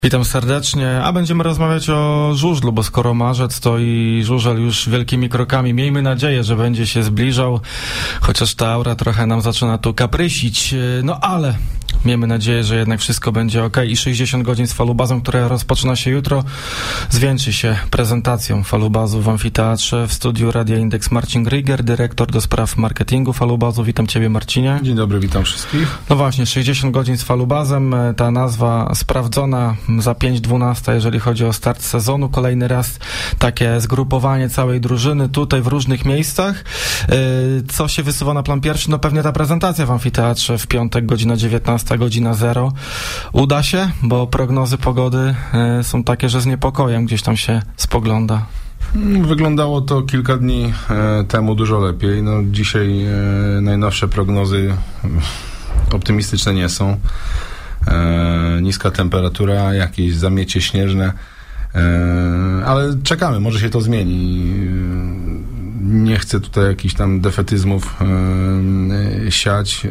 Witam serdecznie, a będziemy rozmawiać o żużlu, bo skoro marzec, to i żużel już wielkimi krokami. Miejmy nadzieję, że będzie się zbliżał, chociaż ta aura trochę nam zaczyna tu kaprysić, no ale miejmy nadzieję, że jednak wszystko będzie ok. I 60 godzin z Falubazem, które rozpoczyna się jutro, zwieńczy się prezentacją Falubazu w Amfiteatrze. W studiu Radia Indeks Marcin Grygier, dyrektor do spraw marketingu Falubazu. Witam Ciebie, Marcinie. Dzień dobry, witam wszystkich. No właśnie, 60 godzin z Falubazem, ta nazwa sprawdzona za 5:12, jeżeli chodzi o start sezonu. Kolejny raz takie zgrupowanie całej drużyny tutaj w różnych miejscach. Co się wysuwa na plan pierwszy? No pewnie ta prezentacja w Amfiteatrze w piątek, godzina 19, godzina 0. Uda się? Bo prognozy pogody są takie, że z niepokojem gdzieś tam się spogląda. Wyglądało to kilka dni temu dużo lepiej. No, dzisiaj najnowsze prognozy optymistyczne nie są. Niska temperatura, jakieś zamiecie śnieżne, ale czekamy, może się to zmieni. Nie chcę tutaj jakichś tam defetyzmów siać.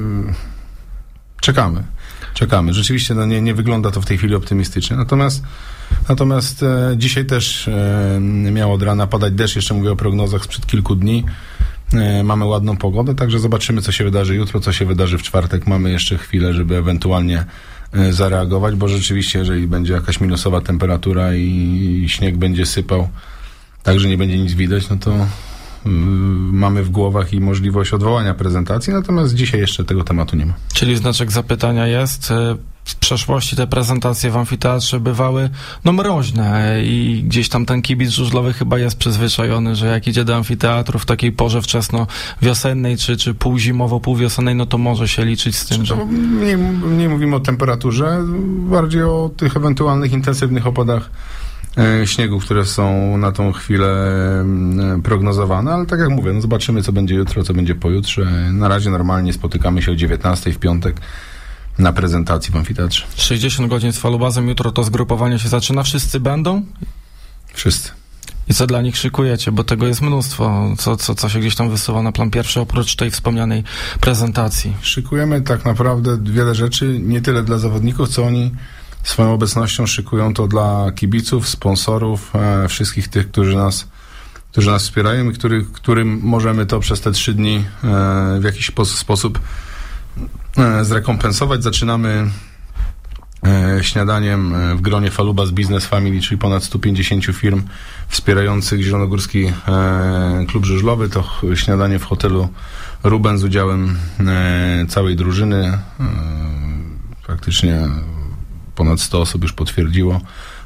Czekamy. Rzeczywiście no nie wygląda to w tej chwili optymistycznie. Natomiast dzisiaj też miał od rana padać deszcz, jeszcze mówię o prognozach sprzed kilku dni. Mamy ładną pogodę, także zobaczymy, co się wydarzy jutro, co się wydarzy w czwartek. Mamy jeszcze chwilę, żeby ewentualnie zareagować, bo rzeczywiście, jeżeli będzie jakaś minusowa temperatura i śnieg będzie sypał, tak, że nie będzie nic widać, no to mamy w głowach i możliwość odwołania prezentacji, natomiast dzisiaj jeszcze tego tematu nie ma. Czyli znaczek zapytania jest. W przeszłości te prezentacje w Amfiteatrze bywały mroźne i gdzieś tam ten kibic żużlowy chyba jest przyzwyczajony, że jak idzie do amfiteatru w takiej porze wczesno-wiosennej czy półzimowo, półwiosennej, no to może się liczyć z tym, że... Nie mówimy o temperaturze, bardziej o tych ewentualnych intensywnych opadach śniegu, które są na tą chwilę prognozowane, ale tak jak mówię, no zobaczymy, co będzie jutro, co będzie pojutrze. Na razie normalnie spotykamy się o 19 w piątek na prezentacji w Amfiteatrze. 60 godzin z Falubazem, jutro to zgrupowanie się zaczyna. Wszyscy będą? Wszyscy. I co dla nich szykujecie? Bo tego jest mnóstwo. Co się gdzieś tam wysuwa na plan pierwszy, oprócz tej wspomnianej prezentacji? Szykujemy tak naprawdę wiele rzeczy, nie tyle dla zawodników, co oni swoją obecnością szykują to dla kibiców, sponsorów, wszystkich tych, którzy nas wspierają i którym możemy to przez te 3 dni w jakiś sposób zrekompensować. Zaczynamy śniadaniem w gronie Falubaz Business Family, czyli ponad 150 firm wspierających Zielonogórski Klub Żużlowy. To śniadanie w hotelu Ruben z udziałem całej drużyny. Faktycznie ponad 100 osób już potwierdziło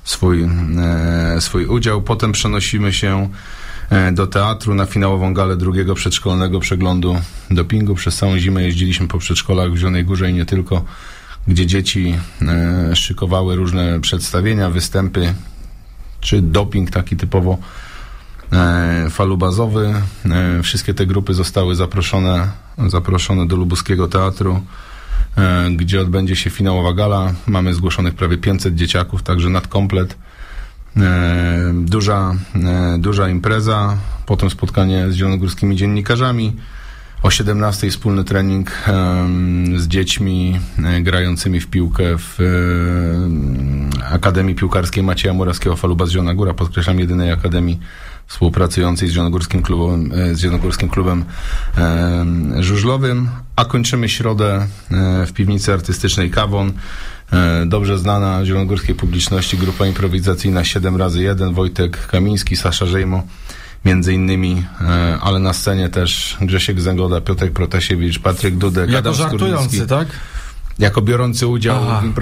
swój udział. Potem przenosimy się do teatru na finałową galę drugiego przedszkolnego przeglądu dopingu. Przez całą zimę jeździliśmy po przedszkolach w Zielonej Górze i nie tylko, gdzie dzieci szykowały różne przedstawienia, występy, czy doping taki typowo falubazowy. Wszystkie te grupy zostały zaproszone do lubuskiego teatru, gdzie odbędzie się finałowa gala. Mamy zgłoszonych prawie 500 dzieciaków, także nadkomplet. Duża impreza, potem spotkanie z zielonogórskimi dziennikarzami, o 17:00 wspólny trening z dziećmi grającymi w piłkę w Akademii Piłkarskiej Macieja Murawskiego Falubaz Zielona Góra, podkreślam, jedynej akademii współpracującej z Zielonogórskim Klubem Żużlowym, a kończymy środę w piwnicy artystycznej Kawon. Dobrze znana zielonogórskiej publiczności grupa improwizacyjna 7x1, Wojtek Kamiński, Sasza Żejmo między innymi, ale na scenie też Grzesiek Zęgoda, Piotrek Protasiewicz, Patryk Dudek, jako Adam żartujący, tak? Jako biorący udział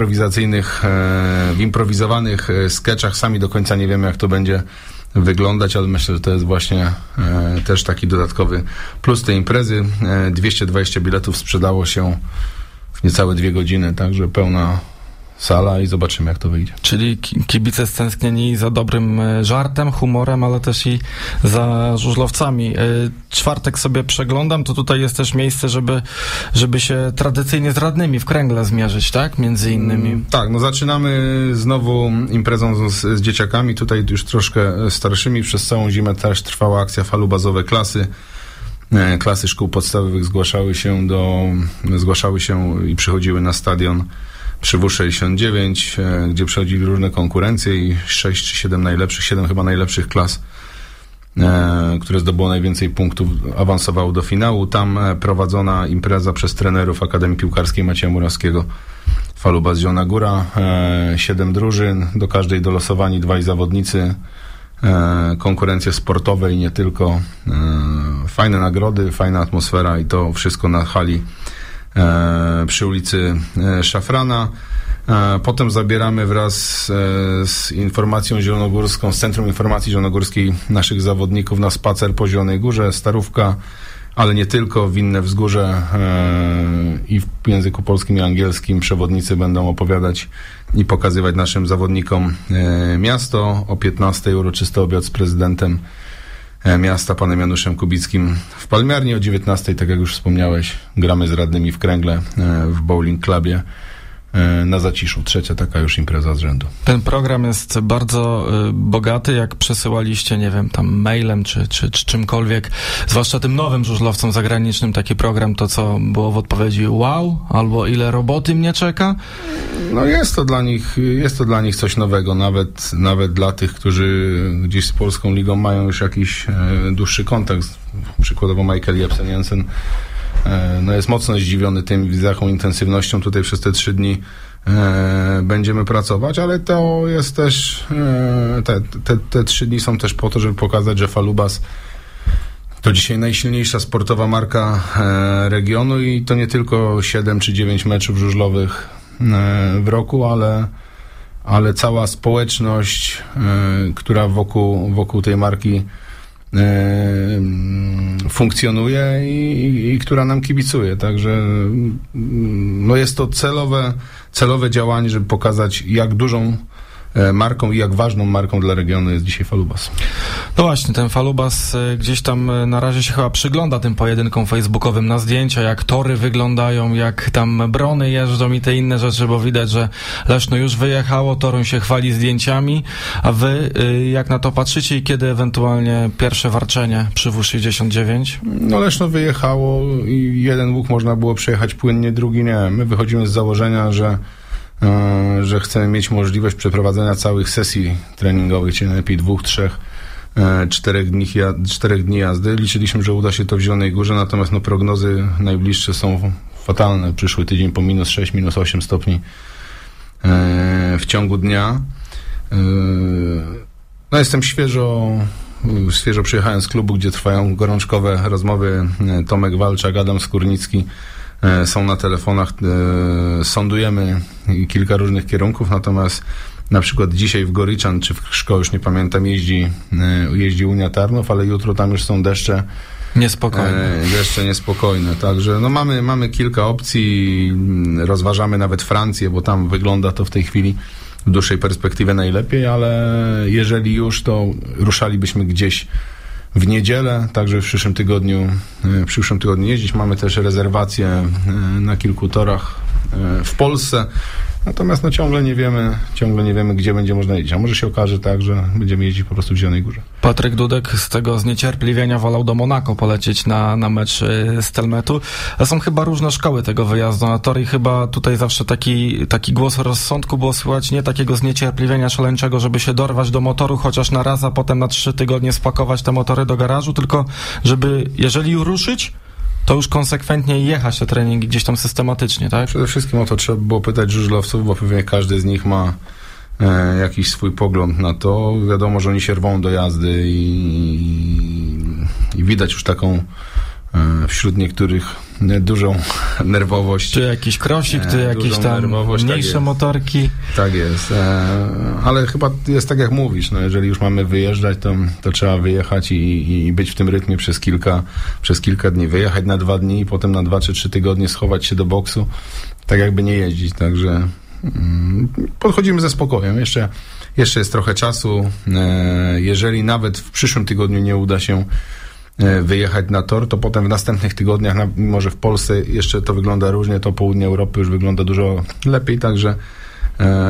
w improwizowanych sketchach. Sami do końca nie wiemy, jak to będzie wyglądać, ale myślę, że to jest właśnie też taki dodatkowy plus tej imprezy. 220 biletów sprzedało się w niecałe 2 godziny, także pełna sala i zobaczymy, jak to wyjdzie. Czyli kibice stęsknieni za dobrym żartem, humorem, ale też i za żużlowcami. Czwartek sobie przeglądam, to tutaj jest też miejsce, żeby się tradycyjnie z radnymi w kręgle zmierzyć, tak? Między innymi. Tak, no zaczynamy znowu imprezą z dzieciakami, tutaj już troszkę starszymi. Przez całą zimę też trwała akcja falubazowe klasy. Klasy szkół podstawowych zgłaszały się i przychodziły na stadion przy W69, gdzie przechodzili różne konkurencje i 6 czy 7 najlepszych, 7 chyba najlepszych klas, które zdobyło najwięcej punktów, awansowało do finału. Tam prowadzona impreza przez trenerów Akademii Piłkarskiej Macieja Murawskiego, Falubas Zielona Góra, 7 drużyn, do każdej dolosowani 2 zawodnicy, konkurencje sportowe i nie tylko, fajne nagrody, fajna atmosfera i to wszystko na hali przy ulicy Szafrana. Potem zabieramy wraz z informacją zielonogórską, z Centrum Informacji Zielonogórskiej naszych zawodników na spacer po Zielonej Górze, Starówka, ale nie tylko, Winne Wzgórze i w języku polskim i angielskim przewodnicy będą opowiadać i pokazywać naszym zawodnikom miasto. O 15:00 uroczysty obiad z prezydentem miasta, panem Januszem Kubickim w Palmiarni. O 19:00, tak jak już wspomniałeś, gramy z radnymi w Kręgle w bowling clubie na Zaciszu. Trzecia taka już impreza z rzędu. Ten program jest bardzo bogaty, jak przesyłaliście, nie wiem, tam mailem czy czymkolwiek, zwłaszcza tym nowym żużlowcom zagranicznym taki program, to co było w odpowiedzi wow, albo ile roboty mnie czeka? No jest to dla nich coś nowego, nawet dla tych, którzy gdzieś z Polską Ligą mają już jakiś dłuższy kontakt. Przykładowo Michael Jepsen-Jensen jest mocno zdziwiony tym, z jaką intensywnością tutaj przez te 3 dni będziemy pracować, ale to jest też te 3 dni są też po to, żeby pokazać, że Falubas to dzisiaj najsilniejsza sportowa marka regionu i to nie tylko 7 czy 9 meczów żużlowych w roku, ale cała społeczność, która wokół tej marki funkcjonuje i która nam kibicuje. Także no jest to celowe działanie, żeby pokazać, jak dużą marką i jak ważną marką dla regionu jest dzisiaj Falubas. No właśnie, ten Falubas gdzieś tam na razie się chyba przygląda tym pojedynkom facebookowym na zdjęcia, jak tory wyglądają, jak tam brony jeżdżą i te inne rzeczy, bo widać, że Leszno już wyjechało, Toruń się chwali zdjęciami, a wy jak na to patrzycie i kiedy ewentualnie pierwsze warczenie przy W69? No Leszno wyjechało i jeden łuk można było przejechać płynnie, drugi nie. My wychodzimy z założenia, że chcemy mieć możliwość przeprowadzenia całych sesji treningowych, czyli najlepiej 2, 3, 4 dni jazdy. Liczyliśmy, że uda się to w Zielonej Górze, natomiast prognozy najbliższe są fatalne. Przyszły tydzień po -6, -8 stopni w ciągu dnia. No jestem świeżo przyjechałem z klubu, gdzie trwają gorączkowe rozmowy. Tomek Walczak, Adam Skórnicki są na telefonach, sondujemy kilka różnych kierunków, natomiast na przykład dzisiaj w Goryczan, czy w Szko, już nie pamiętam, jeździ Unia Tarnów, ale jutro tam już są deszcze niespokojne. Także no mamy kilka opcji, rozważamy nawet Francję, bo tam wygląda to w tej chwili w dłuższej perspektywie najlepiej, ale jeżeli już, to ruszalibyśmy gdzieś w niedzielę, także w przyszłym tygodniu jeździć. Mamy też rezerwacje na kilku torach w Polsce, natomiast ciągle nie wiemy, gdzie będzie można jeździć. A może się okaże tak, że będziemy jeździć po prostu w Zielonej Górze. Patryk Dudek z tego zniecierpliwienia wolał do Monako polecieć na mecz z Telmetu. Są chyba różne szkoły tego wyjazdu na tor i chyba tutaj zawsze taki głos rozsądku było słychać, nie takiego zniecierpliwienia szaleńczego, żeby się dorwać do motoru chociaż na raz, a potem na 3 tygodnie spakować te motory do garażu, tylko żeby, jeżeli ruszyć, to już konsekwentnie jechać te treningi gdzieś tam systematycznie, tak? Przede wszystkim o to trzeba było pytać żużlowców, bo pewnie każdy z nich ma jakiś swój pogląd na to. Wiadomo, że oni się rwą do jazdy i widać już taką wśród niektórych dużą nerwowość. Czy jakiś krosik, czy jakieś tam mniejsze motorki. Tak jest. Ale chyba jest tak, jak mówisz. Jeżeli już mamy wyjeżdżać, to trzeba wyjechać i być w tym rytmie przez kilka dni. Wyjechać na 2 dni i potem na 2 czy 3 tygodnie schować się do boksu, tak jakby nie jeździć. Także podchodzimy ze spokojem. Jeszcze jest trochę czasu. Jeżeli nawet w przyszłym tygodniu nie uda się wyjechać na tor, to potem w następnych tygodniach, mimo że w Polsce jeszcze to wygląda różnie, to południe Europy już wygląda dużo lepiej, także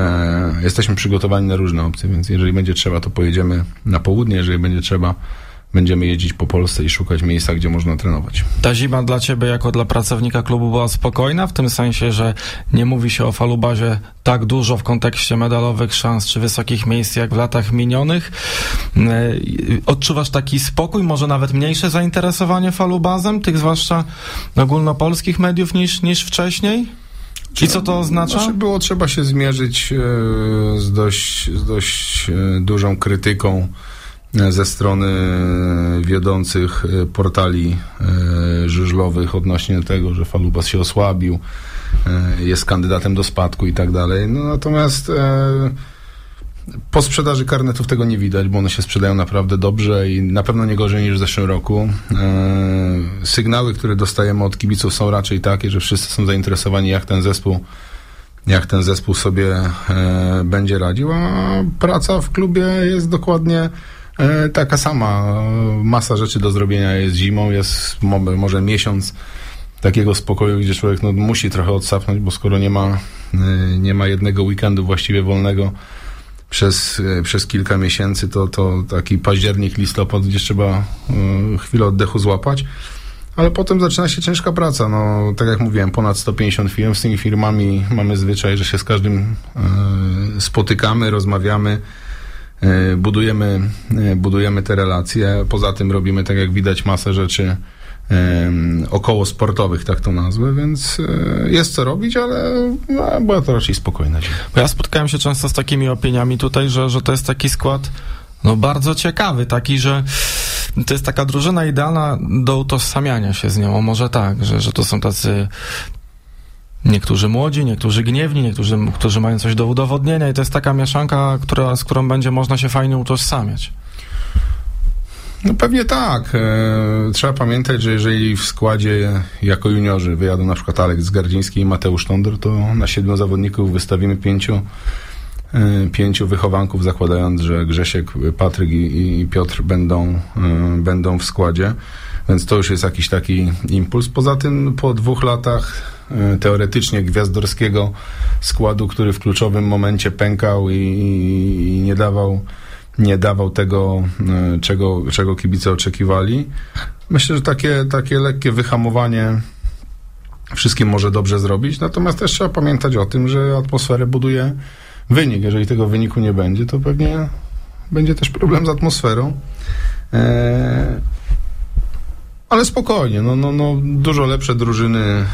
jesteśmy przygotowani na różne opcje, więc jeżeli będzie trzeba, to pojedziemy na południe, jeżeli będzie trzeba, będziemy jeździć po Polsce i szukać miejsca, gdzie można trenować. Ta zima dla ciebie jako dla pracownika klubu była spokojna, w tym sensie, że nie mówi się o Falubazie tak dużo w kontekście medalowych szans czy wysokich miejsc jak w latach minionych. Odczuwasz taki spokój, może nawet mniejsze zainteresowanie Falubazem, tych zwłaszcza ogólnopolskich mediów niż wcześniej? I co to oznacza? Trzeba się zmierzyć z dość dużą krytyką ze strony wiodących portali żużlowych odnośnie tego, że Falubaz się osłabił, jest kandydatem do spadku i tak dalej. No, natomiast po sprzedaży karnetów tego nie widać, bo one się sprzedają naprawdę dobrze i na pewno nie gorzej niż w zeszłym roku. Sygnały, które dostajemy od kibiców, są raczej takie, że wszyscy są zainteresowani, jak ten zespół sobie będzie radził, a praca w klubie jest dokładnie taka sama. Masa rzeczy do zrobienia jest zimą, jest może miesiąc takiego spokoju, gdzie człowiek musi trochę odsapnąć, bo skoro nie ma jednego weekendu właściwie wolnego przez kilka miesięcy, to taki październik, listopad, gdzie trzeba chwilę oddechu złapać. Ale potem zaczyna się ciężka praca. No, tak jak mówiłem, ponad 150 firm. Z tymi firmami mamy zwyczaj, że się z każdym spotykamy, rozmawiamy, budujemy te relacje. Poza tym robimy, tak jak widać, masę rzeczy około sportowych, tak to nazwę, więc jest co robić, ale była to raczej spokojna zima. Bo ja spotkałem się często z takimi opiniami tutaj, że to jest taki skład bardzo ciekawy, taki, że to jest taka drużyna idealna do utożsamiania się z nią, może tak, że to są tacy niektórzy młodzi, niektórzy gniewni, którzy mają coś do udowodnienia i to jest taka mieszanka, z którą będzie można się fajnie utożsamiać. No pewnie tak. Trzeba pamiętać, że jeżeli w składzie jako juniorzy wyjadą na przykład Aleks Gardziński i Mateusz Tondor, to na 7 zawodników wystawimy 5 wychowanków, zakładając, że Grzesiek, Patryk i Piotr będą w składzie, więc to już jest jakiś taki impuls. Poza tym po 2 latach teoretycznie gwiazdorskiego składu, który w kluczowym momencie pękał i nie dawał tego, czego kibice oczekiwali. Myślę, że takie lekkie wyhamowanie wszystkim może dobrze zrobić, natomiast też trzeba pamiętać o tym, że atmosferę buduje wynik. Jeżeli tego wyniku nie będzie, to pewnie będzie też problem z atmosferą. Ale spokojnie, dużo lepsze drużyny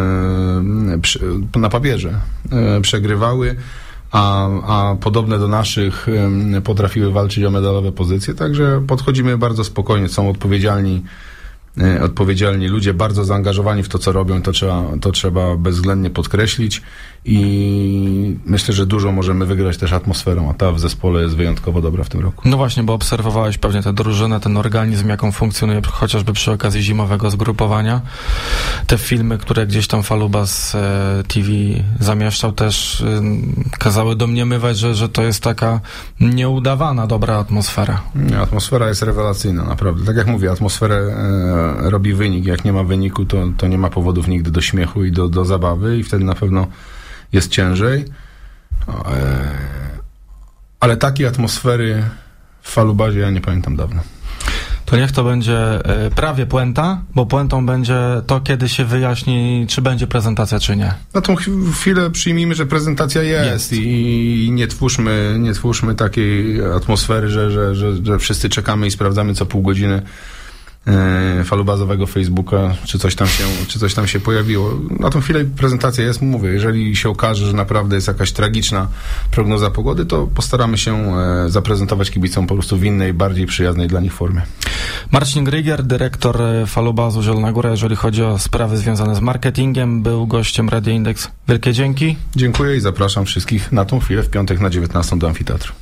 na papierze przegrywały, a podobne do naszych potrafiły walczyć o medalowe pozycje, także podchodzimy bardzo spokojnie, są odpowiedzialni ludzie, bardzo zaangażowani w to, co robią, to trzeba bezwzględnie podkreślić i myślę, że dużo możemy wygrać też atmosferą, a ta w zespole jest wyjątkowo dobra w tym roku. No właśnie, bo obserwowałeś pewnie tę drużynę, ten organizm, jaką funkcjonuje chociażby przy okazji zimowego zgrupowania. Te filmy, które gdzieś tam Falubaz TV zamieszczał, też kazały domniemywać, że to jest taka nieudawana, dobra atmosfera. Nie, atmosfera jest rewelacyjna, naprawdę. Tak jak mówię, atmosferę robi wynik. Jak nie ma wyniku, to nie ma powodów nigdy do śmiechu i do zabawy i wtedy na pewno jest ciężej. Ale takiej atmosfery w Falubazie ja nie pamiętam dawno. To niech to będzie prawie puenta, bo puentą będzie to, kiedy się wyjaśni, czy będzie prezentacja, czy nie. Na tą chwilę przyjmijmy, że prezentacja jest. I nie twórzmy takiej atmosfery, że wszyscy czekamy i sprawdzamy co pół godziny falubazowego Facebooka, czy coś tam się pojawiło. Na tą chwilę prezentacja jest, mówię, jeżeli się okaże, że naprawdę jest jakaś tragiczna prognoza pogody, to postaramy się zaprezentować kibicom po prostu w innej, bardziej przyjaznej dla nich formie. Marcin Grygier, dyrektor Falubazu Zielona Góra, jeżeli chodzi o sprawy związane z marketingiem, był gościem Radia Indeks. Wielkie dzięki. Dziękuję i zapraszam wszystkich na tą chwilę w piątek na 19 do amfiteatru.